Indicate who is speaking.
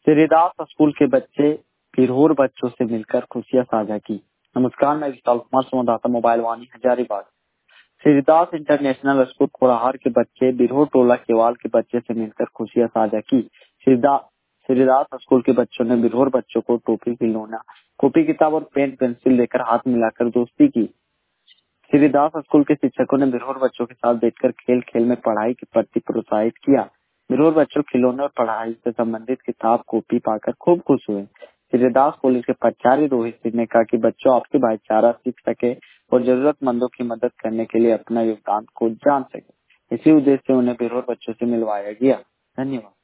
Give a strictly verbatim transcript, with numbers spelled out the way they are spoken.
Speaker 1: Shridas school के बच्चे बिरहोर बच्चों से मिलकर खुशियां साझा की। नमस्कार, मैं विशाल कुमार, संवाददाता mobile Vani Hazaribagh. Shridas international school Kolahar के बच्चे बिरहोर टोला केवाल के बच्चे से मिलकर खुशियां साझा की। श्रीदास श्रीदास स्कूल के बच्चों ने बिरहोर बच्चों को टोपी, खिलौना, कॉपी किताब और पेन पेंसिल देकर हाथ मिलाकर दोस्ती की। श्रीदास स्कूल के शिक्षकों ने बिरहोर बच्चों के साथ बैठकर खेल खेल में पढ़ाई के प्रति प्रोत्साहित किया। बिरहोर बच्चों खिलौने और पढ़ाई से संबंधित किताब, कॉपी पाकर खूब खुश हुए। श्रीदास कॉलेज के प्राचार्य रोहित सिंह ने कहा कि बच्चों आपसी भाईचारा सीख सके और जरूरतमंदों की मदद करने के लिए अपना योगदान को जान सके। इसी उद्देश्य से उन्हें बिरहोर बच्चों से मिलवाया गया। धन्यवाद।